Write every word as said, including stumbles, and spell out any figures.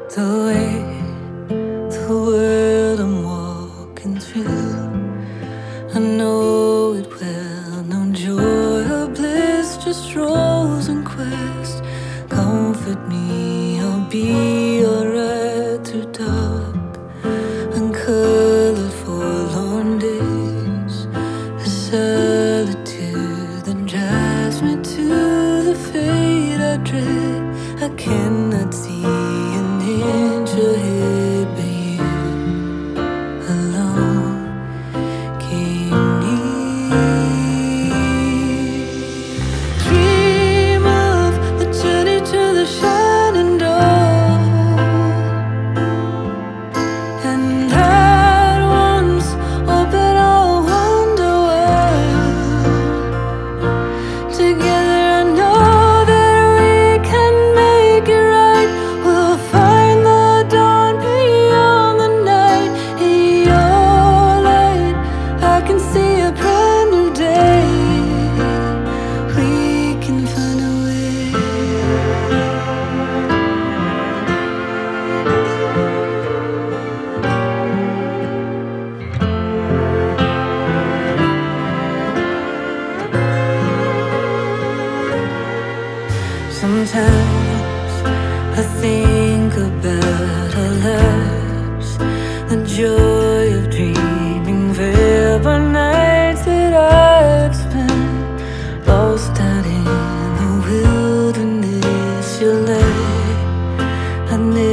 The way, the world I'm walking through, I know it well. No joy or bliss, just rose and quest. Comfort me, I'll be alright through dark, uncolored, forlorn days. A solitude that drives me to the fate I dread. I cannot see an inch ahead, but you alone came near. Dream of the journey to the shining door, and at once open our wonder world. Together I know that we can make it right. We'll find the dawn beyond the night. In your light I can see a brand new day. We can find a way. Sometimes I think about our lives, the joy of dreaming, forever nights that I've spent lost out in the wilderness. Your light, I never